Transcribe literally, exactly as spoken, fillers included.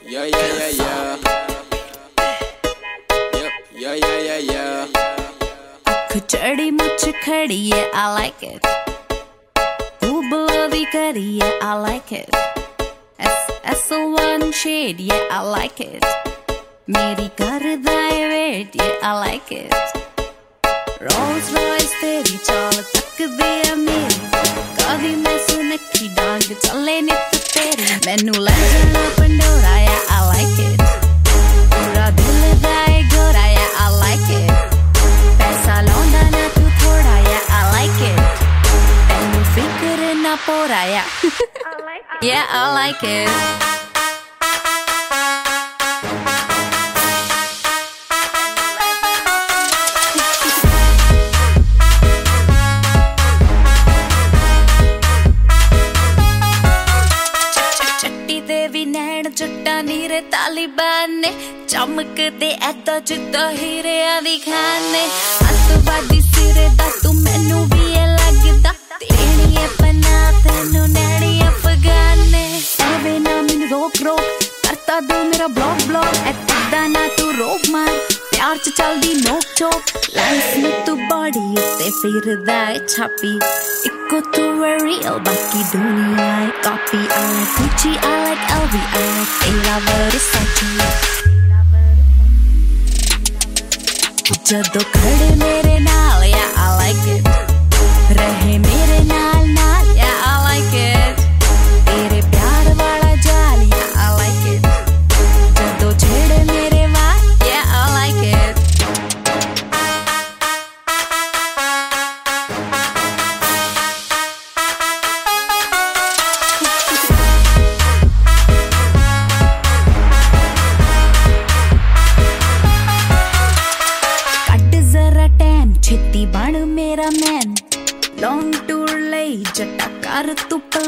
Yeah, yeah, yeah, yeah. Yep, yeah, yeah, yeah, yeah. खिचड़ी मुझ खड़ी है, I like it. Ooh, bloody curry, yeah, I like it. S S O one shade, yeah, I like it. मेरी करदा है wait, yeah, I like it. Rolls Royce तेरी चाल तकदी है मेरी, कभी मैं सुनखी डांग चले नित तेरी, मैनू ले जाना Pandora, yeah, I like it. पूरा दिल दा है गोरा, yeah, I like it. पैसा लौंदा ना तू थोड़ा, yeah, I like it. तैनू फिक्र ना पोरा, yeah, yeah, I like it. जट्टा नीरे तालिबान ने चमक दे ऐदा जिद्दा हीरिया दी खान ने अतवादी सिरे दा तू मैनू भी ये लगदा तेरी है पना तेनू नैनी अफगान ने एवे ना मैनू रोक रोक करता दू मेरा ब्लॉक ब्लॉक ऐदा ना तू रोक मार प्यार च चलदी नोक चोक लाइफ में तू बॉडी उत्ते फिरदा है छापी इको तू है real बाकी दुनिया है copy I like Gucci I like L V I like तेरा Versace जदों खड़े मेरे नाल yeah I like it रहे मेरे नाल नाल yeah I like it तेरे प्यार वाला जाल yeah I like it जदों छेड़े मेरे वाल yeah I like it छेती बन मेरा मैन लॉन्ग टूर ले जट्टा कर तू